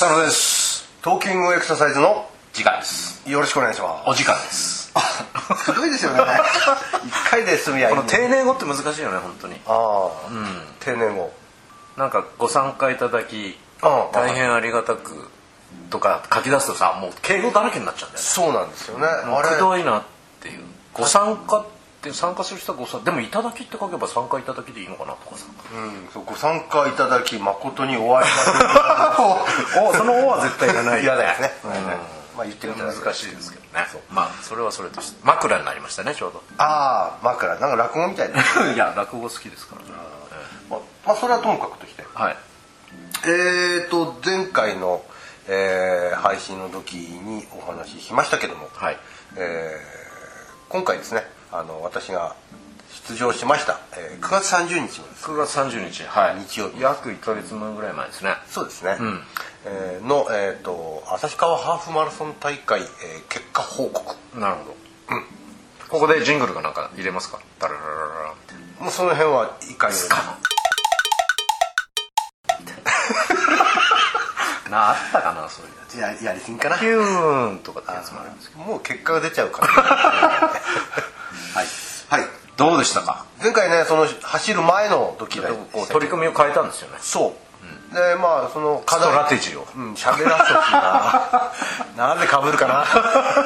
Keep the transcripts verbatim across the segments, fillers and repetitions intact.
浅野です。 トーキングエクササイズの時間です。 よろしくお願いします。 お時間です。 すごいですよね。一回で済みやいい、 この定年後って難しいよね、本当に。 ああ、うん、定年後なんかご参加いただき大変ありがたくとか書き出すとさ、もう敬語だらけになっちゃうんだよね。 そうなんですよね。 もうくどいなっていう。ご参加って参加する人はご参加でもいただきって書けば参加いただきでいいのかなとかさ、 うん、そうご参加いただき誠にお会いしおその「お」は絶対いらないいらないですね、 うん、 まあ言ってみたら難しいですけどね。まあそれはそれとして枕になりましたね、ちょうど。 ああ、枕なんか落語みたいないや落語好きですからね。 まあ、まあそれはともかくとして、 はい、 えーと前回の、えー、配信の時にお話ししましたけども、 はい、 えー今回ですね、あの私が出場しました、えー、くがつさんじゅうにちのです、ね、 くがつさんじゅうにち、はい、 日曜日、 約いっかげつまえぐらい前ですね。 そうですね、 うんえー、の、えー、と旭川ハーフマラソン大会、えー、結果報告。 なるほど、 うん、 ここでジングルがなんか入れますか。ダラララララって。 もうその辺はいかにもなあったかな、そういうやつ。ややりすぎかな。 ヒューンとかってやつもあるんですけど、 もう結果が出ちゃうから、ね、はい、はい、 どうでしたか。 前回ね、その走る前の時だこう取り組みを変えたんですよね。 そう、うん、でまあその課題ストラテジーをうん、喋らせてななぜかぶるかな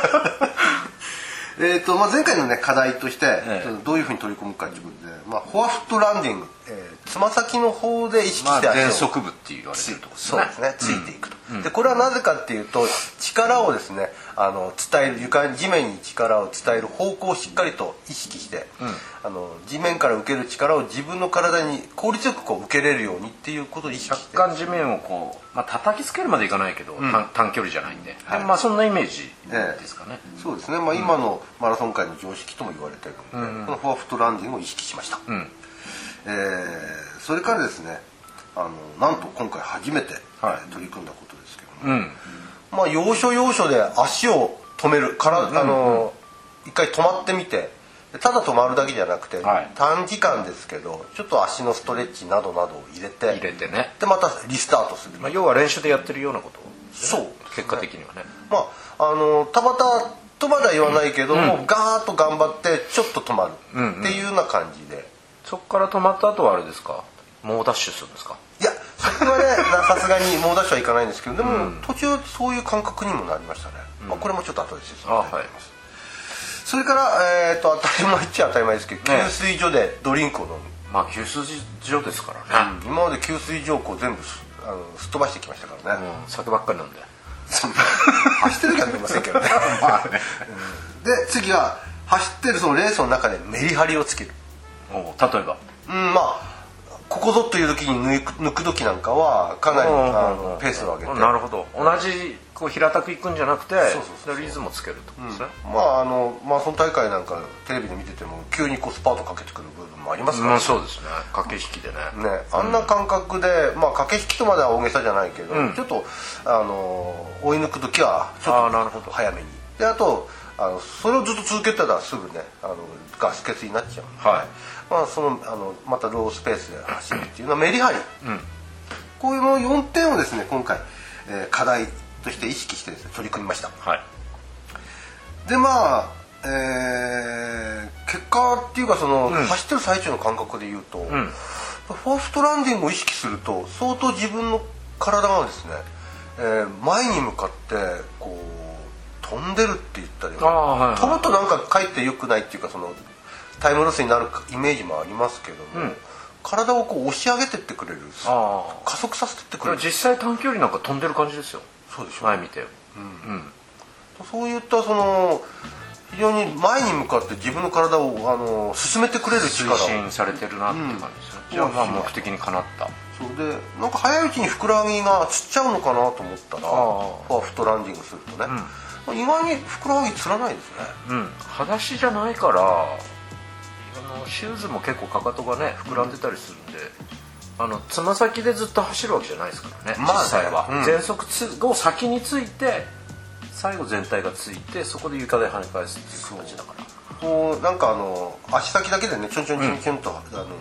えと、まあ、前回の、ね、課題として、ええ、どういうふうに取り組むかということで、まあ、フォアフットランディング、えー、つま先の方で意識して足を、まあ、前足部って言われてるところですね。 そうですね、ついていくと、うん、でこれはなぜかっていうと、力をですね、あの伝える床に地面に力を伝える方向をしっかりと意識して、うん、あの地面から受ける力を自分の体に効率よくこう受けれるようにっていうことを意識して、 若干地面をこう、まあ、叩きつけるまでいかないけど、うん、短, 短距離じゃないんで、はい、でまあそんなイメージですかね。 えー、そうですね、まあ、今のマラソン界の常識とも言われているので、うん、このフォアフットランディングを意識しました、うん、えー、それからですね、あのなんと今回初めて、はい、取り組んだことですけども、うん、まあ要所要所で足を止めるから、うん、あの一回止まってみて、ただ止まるだけじゃなくて、はい、短時間ですけどちょっと足のストレッチなどなどを入れて入れてね、 でまたリスタートする、 まあ、要は練習でやってるようなことを、ね、 そう、 結果的にはね、 まああのたまたとまでは言わないけども、うん、ガーッと頑張ってちょっと止まるっていうような感じで、うんうん、 そこから止まった後はあれですか、猛ダッシュするんですか。 いや、そこはねさすがに猛ダッシュはいかないんですけど、でも、うん、途中そういう感覚にもなりましたね、うん、まあ、これもちょっと後で説明したいと思います。それから、えー、と当たり前っちゃ当たり前ですけど、給水所でドリンクを飲む、 まあ給水所ですからね、 うん、今まで給水所をこう全部あのすっ飛ばしてきましたからね、 うん、酒ばっかりなんで走ってる時は飲みませんけどねまあね、うん、で次は走ってるそのレースの中でメリハリをつける。 お例えば、 うん、まあここぞという時に抜く抜く時なんかはかなりあのペースを上げて、 なるほど、同じこう平たくいくんじゃなくてリズムをつけるってことですね、 うん、まああのマラソン大会なんかテレビで見てても急にこうスパートかけてくる部分もありますから、ね、 うん、そうですね、駆け引きでね、 ね、あんな感覚で、まあ、駆け引きとまでは大げさじゃないけど、うん、ちょっとあの追い抜く時はちょっと早めに、であとあのそれをずっと続けてたらすぐねあのガス欠になっちゃうので、はい、まあ、そのあのまたロースペースで走るっていうのはメリハリ、うん、こういうのよんてんをですね今回、えー、課題として意識してですね取り組みました、はい、でまあ、えー、結果っていうかその、うん、走ってる最中の感覚でいうと、うん、フォアフットランディングを意識すると相当自分の体がですね、えー、前に向かってこう飛んでるって言ったり、はいはい、飛ぶとなんかかえって良くないっていうかそのタイムロスになるイメージもありますけども、うん、体をこう押し上げてってくれる、加速させてってくれる。 実際短距離なんか飛んでる感じですよ。 そうでしょう、 前見て、 うんうん、そういったその非常に前に向かって自分の体をあの進めてくれる力を推進されてるなっていう感じですよ、うん、じゃあまあ目的にかなった。 そうでなんか早いうちにふくらはぎがつっちゃうのかなと思ったらフォアフットランディングするとね、うん、意外にふくらはぎつらないですね。 うん、裸足じゃないからあのシューズも結構かかとがね膨らんでたりするんで、うん、あのつま先でずっと走るわけじゃないですからね、まあ、実際は、うん、前足を先について最後全体がついてそこで床で跳ね返すっていう形だから、 こうなんかあの足先だけでねちょんちょんちょんちょんと、うん、あの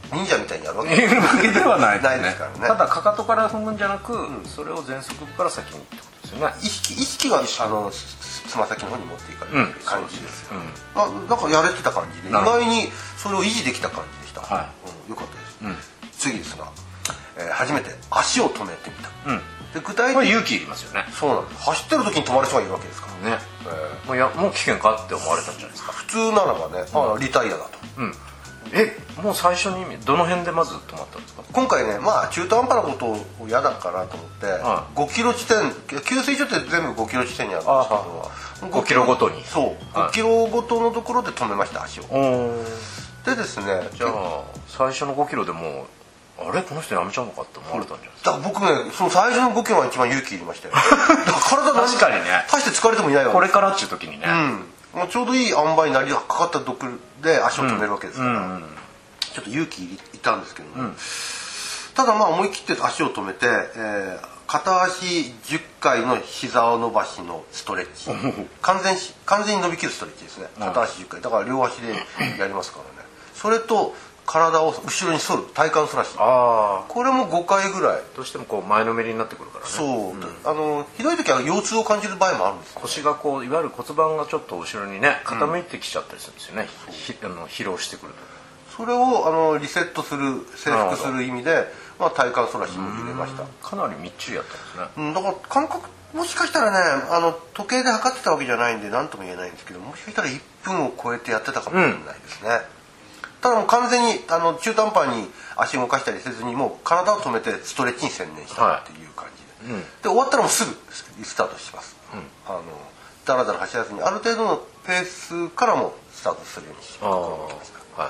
忍者みたいにやるわけではないないですからね。 ただかかとから踏むんじゃなく、うん、それを前足部から先にってことですよね。 意識意識はあのつま先の方に持っていかれる感じですよ、うん、あだからやれてた感じで意外にそれを維持できた感じでした、はい、うん、よかったです、うん、次ですが、えー、初めて足を止めてみた、うん、で具体的に勇気いりますよね。 そうなんです。走ってる時に止まる人がいるわけですからね、 えー、もういやもう危険かって思われたんじゃないですか。 普通ならばね、あリタイアだと、うん、 えもう最初にどの辺でまず止まったんですか。 今回ねまあ中途半端なことを嫌だからと思って、はい、ごキロ地点給水所って全部ごキロ地点にあるんですけど、 ごキロごとにそうごキロごとのところで止めました足を。でですねじゃあ最初のごキロでもうあれこの人やめちゃうのかって思われたんじゃないですか。 だから僕ねその最初のごキロが一番勇気いりましたよ。だから体確かにね大して疲れてもいないわけこれからっていう時にね、 うん、もうちょうどいい塩梅になりかかったところで足を止めるわけですから、うんうんうん、ちょっと勇気いたんですけど、ねうん、ただまあ思い切って足を止めて、えー、片足じゅっかいの膝を伸ばしのストレッチ完全完全に伸びきるストレッチですね。片足じゅっかいだから両足でやりますからね。それと体を後ろに反る体幹反らし、あこれもごかいぐらい。 どうしてもこう前のめりになってくるからね。 そう、うん、あのひどい時は腰痛を感じる場合もあるんです、ね、 腰がこういわゆる骨盤がちょっと後ろにね傾いてきちゃったりするんですよね、うん、あの疲労してくると。 それをあのリセットする征服する意味で、まあ、体幹反らしも入れました。 かなりみっちりやったんですね、 うん、だから感覚もしかしたらねあの時計で測ってたわけじゃないんで何とも言えないんですけどもしかしたらいっぷんを超えてやってたかもしれないですね、うん、ただもう完全にあの中途半端に足動かしたりせずにもう体を止めてストレッチに専念したっていう感じで、はい、で終わったらもうすぐリスタートします、うん、あのだらだら走らずにある程度のペースからもスタートするようにしました、はい、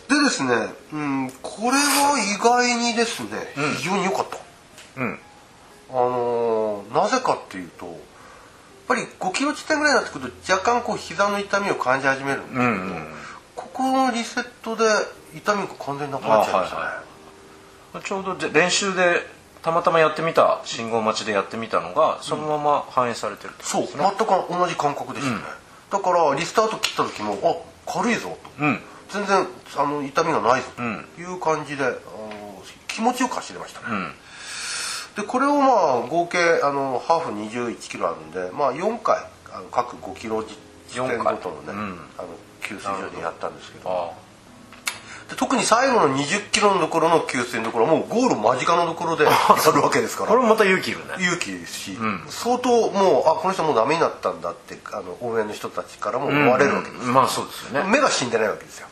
でですね、うん、これは意外にですね、うん、非常に良かった、うん、あのー、なぜかっていうとやっぱりごキロ地点ぐらいになってくると若干こう膝の痛みを感じ始めるんですけど、うんうん、ここのリセットで痛みが完全になくなっちゃいましたね、はいはい、 ちょうど練習でたまたまやってみた信号待ちでやってみたのがそのまま反映されてるってことですね、 うん、そう全く同じ感覚でしたね、うん、だからリスタート切った時もあ軽いぞと、うん、全然あの痛みがないぞという感じで、あの気持ちよく走れましたね、うん、でこれをまあ合計あのハーフにじゅういちキロあるんで、まあ、よんかいあの各ごキロ地点ごとのね、うん、あの給水所でやったんですけど、で特に最後のにじゅっキロのところの給水のところはもうゴール間近のところでやるわけですからこれもまた勇気いるね。 勇気ですし、うん、相当もうあこの人もうダメになったんだってあの応援の人たちからも思われるわけです、 うんうん、まあそうですよね。 目が死んでないわけですよ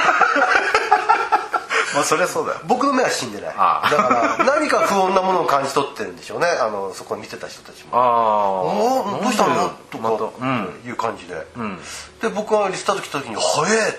まあそりゃそうだよ。 僕の目は死んでない。ああだから何か不穏なものを感じ取ってるんでしょうね。あのそこに見てた人たちも。ああどうしたのとか、まうん、いう感じで、うん、で僕がリスタート来た時に「早え!」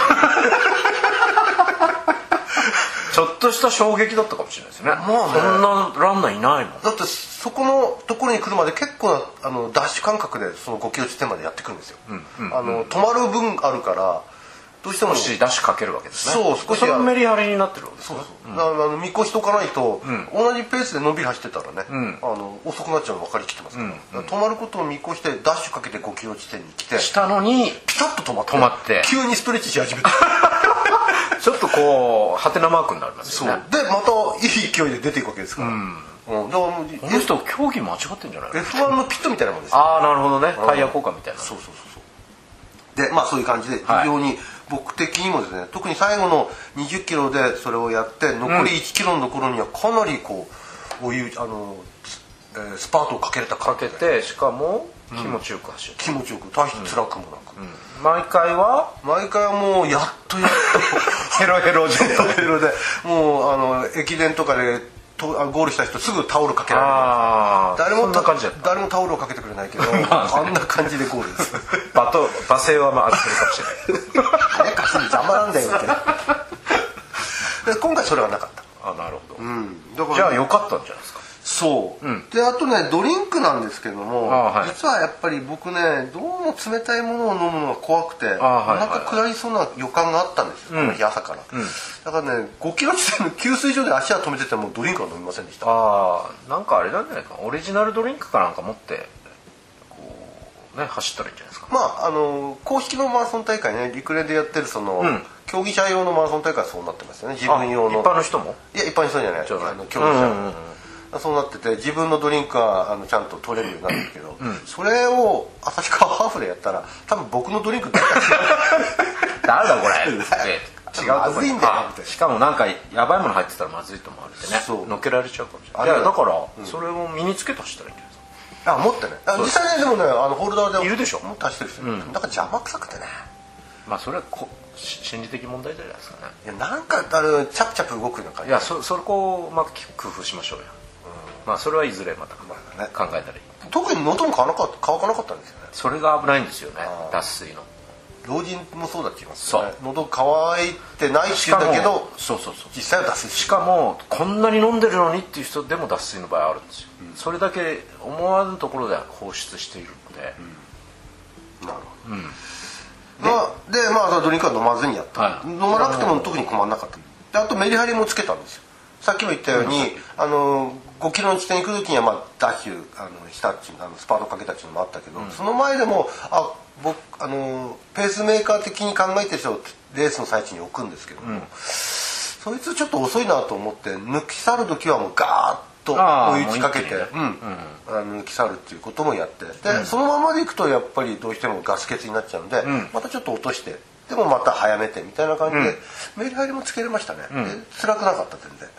ちょっとした衝撃だったかもしれないですね。まあね、そんなランナーいないの。 だってそこのところに来るまで結構なあのダッシュ感覚でそのごキロ地点までやってくるんですよ、うんうんうん、あの止まる分あるからどうしても少しダッシュかけるわけですね。 そう少しそのメリハリになってるわけですね。 そうそう、うん、あの見越しとかないと、うん、同じペースでのんびり走ってたらね、うん、あの遅くなっちゃうの分かりきってますから、うんうん、止まることを見越してダッシュかけてごキロ地点に来てしたのにピタッと止まって止まって急にストレッチし始めたちょっとこうハテナマークになりますよね。 そうでまたいい勢いで出ていくわけですから、うんうん、だからこの人競技間違ってんじゃないの。 エフワン のピットみたいなもんです、 ね、ああなるほどね。タイヤ効果みたいな。 そうそうそうそうでまあそういう感じで非常に僕的にもですね、はい、特に最後のにじゅっキロでそれをやって残りいちキロのところにはかなりこうお湯あの、えー、スパートをかけれたかけてしかも気持ちよく走る、 うん、気持ちよく大して辛くもなく、 うんうん、毎回は毎回はもうやっとやっとヘロヘロ状態ヘロヘロでもうあの駅伝とかでとゴールした人すぐタオルかけられる。あ誰も誰もタオルをかけてくれないけどあんな感じでゴールですバト罵声はまああってるかもしれない早く走る邪魔なんだよってで今回それはなかった。 あなるほど、うん、だからじゃあ良かったんじゃないですか。 そう、うん、であとねドリンクなんですけども、はい、実はやっぱり僕ねどうも冷たいものを飲むのが怖くて、はいはい、お腹下りそうな予感があったんですよ、うん、この日朝から、うん、だからねごキロ地点の給水所で足は止めててもドリンクは飲みませんでした。 ああなんかあれなんじゃないかオリジナルドリンクかなんか持ってこうね走ったらいいんじゃないですか。 まああの公式のマラソン大会ね陸連でやってるその、うん、 競技者用のマラソン大会はそうなってますよね。自分用の。 一般の人も？ いや一般の人じゃない。あの競技者。そうなってて自分のドリンクがあのちゃんと取れるようになるんですけど、うん、それを旭川ハーフでやったら多分僕のドリンク誰か誰だこれ違うまずいんだよって。 しかもなんかやばいもの入ってたらまずいと思われてね、乗っけられちゃうかもしれない。いやだから、うん、それを身につけて走ったらいいんじゃないですか。 あ持ってね。実際ねでもねあのホルダーでいるでしょ。 持って走ってる人、うん、だから邪魔くさくてね。まあそれはこ心理的問題じゃないですかね。 いやなんかあれチャプチャプ動くような感じ。 いや そ, そこをうまく工夫しましょうよ。まあそれはいずれまた考えたらいい。 特に喉も乾か乾かなかったんですよね。 それが危ないんですよね、脱水の。 老人もそうだって言いますよね。喉乾いてないって言うんだけど、 そうそうそう、 実際は脱水。 しかもこんなに飲んでるのにっていう人でも脱水の場合あるんですよ、うん、それだけ思わぬところで放出しているので、 うん、なるほど、うん、まあ、でまあドリンクは飲まずにやった、はい、飲まなくても特に困らなかった。であとメリハリもつけたんですよ。さっきも言ったように、うん、あのごキロの地点に行く時には、まあ、ダッシュあのしたっちゅうあのスパートかけたっちゅうのもあったけど、うん、その前でもあ僕あのペースメーカー的に考えてる人をレースの最中に置くんですけども、うん、そいつちょっと遅いなと思って抜き去る時はもうガーッと追い打ちかけて、うんうん、あの抜き去るっていうこともやってで、うん、そのままでいくとやっぱりどうしてもガス欠になっちゃうんで、うん、またちょっと落としてでもまた早めてみたいな感じで、うん、メリハリもつけれましたね、うん、で辛くなかった全然。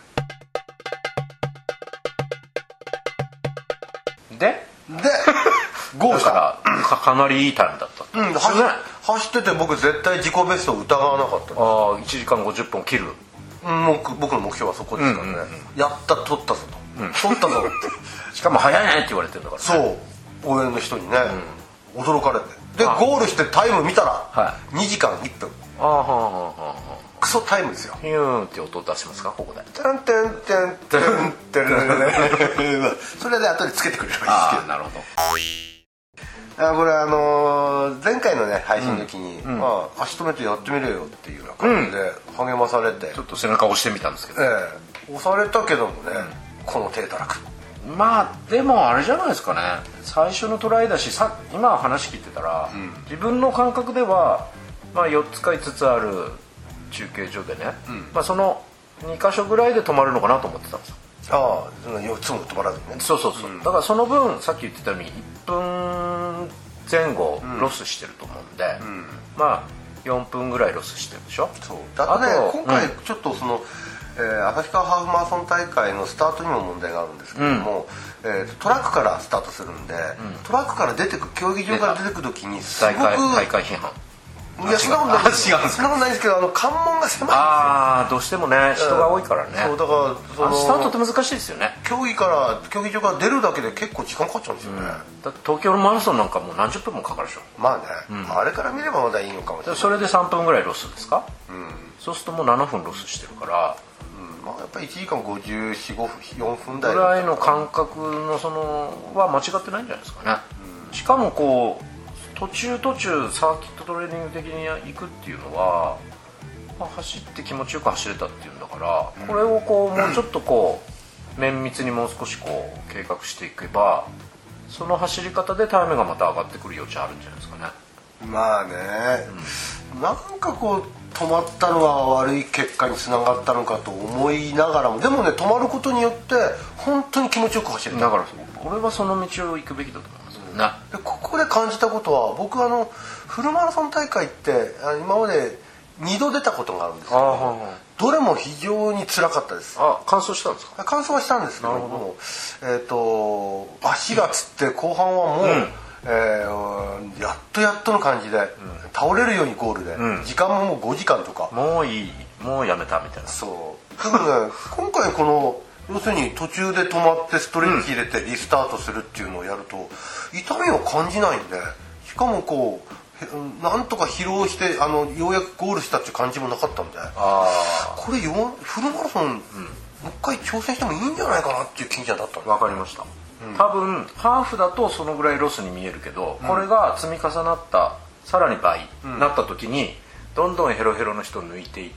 ででゴールからか, かなりいいタイムだった、 うん、走, 走ってて僕絶対自己ベストを疑わなかった。 ああいちじかんごじゅっぷん切る、 うん、僕の目標はそこですからね、うんうんうん、やった取ったぞと、うん、取ったぞってしかも早いねって言われてるんだから、 ね、そう応援の人にね、うん、驚かれてでゴールしてタイム見たら、はい、にじかんいっぷん。ああはあはあはあクソタイムですよ。 ヒューンって音を出しますかここで。 テンテンテンテンテンそれで後でつけてくれればいいですけど。 あなるほど。 あこれあのー、前回のね配信の時に、うんまあ、足止めてやってみるよっていうような感じで励まされて、うん、 ちょっと背中押してみたんですけど、 ええ、押されたけどもね、うん、この手たらく。 まあでもあれじゃないですかね。最初のトライだしさ今話聞いてたら、うん、自分の感覚では、まあ、よっつかいつつある中継所でね、うんまあ、そのにかしょぐらいで止まるのかなと思ってたんですよ。 ああそのよっつも止まらずにね。 そうそうそう、うん、だからその分さっき言ってたようにいっぷんぜん後ロスしてると思うんで、うん、まあよんぷんぐらいロスしてるでしょ。 そうだってね今回ちょっとその、うんえー、旭川ハーフマラソン大会のスタートにも問題があるんですけども、うんえー、トラックからスタートするんで、うん、トラックから出てく競技場から出てく時にすごく大会批判いやそんなことないですよ。そんなことないですけどあの関門が狭いんですよ。 ああどうしてもね人が多いからね。 そうだからそのスタートって難しいですよね。 競技から競技場から出るだけで結構時間かかっちゃうんですよね、うん、 だって東京のマラソンなんかもう何十分もかかるでしょ。 まあね、うん、あれから見ればまだいいのかもしれない。 それでさんぷんぐらいロスですか、うん、そうするともうななふんロスしてるから、 うんまあ、やっぱりいちじかんごじゅうよん、ごふんよんぷん台ぐらいの感覚のそのは間違ってないんじゃないですかね、うん、しかもこう途中途中サーキットトレーニング的に行くっていうのは、まあ、走って気持ちよく走れたっていうんだから、うん、これをこうもうちょっとこう綿密にもう少しこう計画していけばその走り方でタイムがまた上がってくる余地あるんじゃないですかね。 まあね、うん、なんかこう止まったのが悪い結果につながったのかと思いながらもでもね止まることによって本当に気持ちよく走れた。 だから俺はその道を行くべきだと思います。 でここで感じたことは僕あのフルマラソン大会って今までにど出たことがあるんですけどどれも非常に辛かったです。 あ完走したんですか。 完走はしたんですけどもえー、と足がつって後半はもう、うんえー、やっとやっとの感じで、うん、倒れるようにゴールで、うん、時間ももうごじかんとかもういいもうやめたみたいな。 そうでもね今回この要するに途中で止まってストレッチ入れてリスタートするっていうのをやると痛みを感じないんでしかもこうなんとか疲労してあのようやくゴールしたっていう感じもなかったんであこれフルマラソン、うん、もう一回挑戦してもいいんじゃないかなっていう気になったんで。 わかりました、うん、多分ハーフだとそのぐらいロスに見えるけど、うん、これが積み重なったさらに倍になった時に、うん、どんどんヘロヘロの人を抜いていって、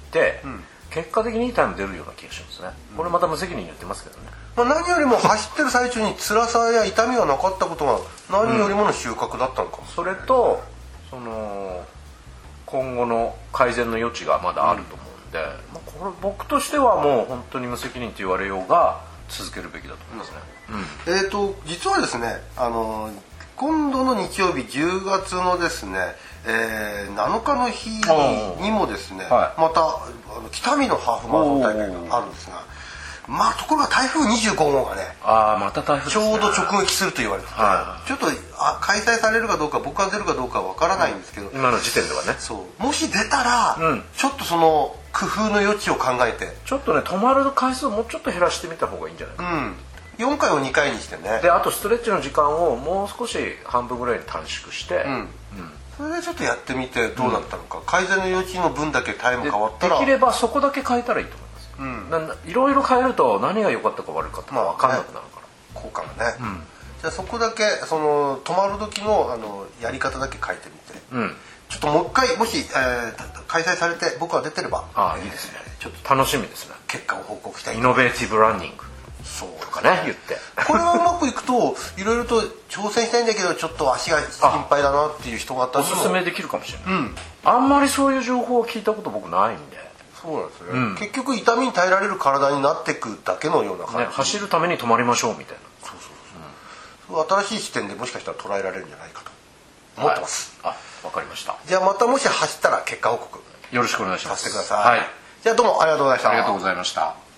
うん結果的にいいタイム出るような気がしますね。これまた無責任に言ってますけどね、 まあ、何よりも走ってる最中に辛さや痛みがなかったことが何よりもの収穫だったのかも、 うん、それとその今後の改善の余地がまだあると思うんで、うんまあ、これ僕としてはもう本当に無責任と言われようが続けるべきだと思いますね、 うんうん、えーと実はですねあの今度の日曜日じゅうがつのですね、えー、なのかの日にもですね、はい、またあの北見のハーフマラソン大会があるんですが、まあところが台風にじゅうごごうがねあまた台風、 ね、ちょうど直撃すると言われてて、はい、ちょっとあ開催されるかどうか僕が出るかどうかは分からないんですけど、 うん、今の時点ではねそうもし出たら、うん、ちょっとその工夫の余地を考えてちょっとね止まる回数をもうちょっと減らしてみた方がいいんじゃないかな、 うんよんかいをにかいにしてねであとストレッチの時間をもう少し半分ぐらいに短縮して、うんうん、 それでちょっとやってみてどうなったのか、うん、改善の余地の分だけタイム変わったらで, できればそこだけ変えたらいいと思います、うん、ないろいろ変えると何が良かったか悪かったか分かんなくなるから、 まあね、効果がね、うん、じゃあそこだけその止まる時 の, あのやり方だけ変えてみて、うん、ちょっともう一回もし、えー、開催されて僕が出てればああ、えー、いいですねちょっと楽しみですね結果を報告したいイノベーティブランニングそうとかね言ってこれがうまくいくといろいろと挑戦したいんだけどちょっと足が心配だなっていう人があったらおすすめできるかもしれない、うん、あんまりそういう情報を聞いたこと僕ないんでそうなんですね、うん、結局痛みに耐えられる体になっていくだけのような感じ、ね、 走るために止まりましょうみたいなそうそうそう、うん、新しい視点でもしかしたら捉えられるんじゃないかと思ってます、 はい、あ、わかりました。 じゃあまたもし走ったら結果報告よろしくお願いしますさせてください、はい、じゃあどうもありがとうございましたありがとうございました。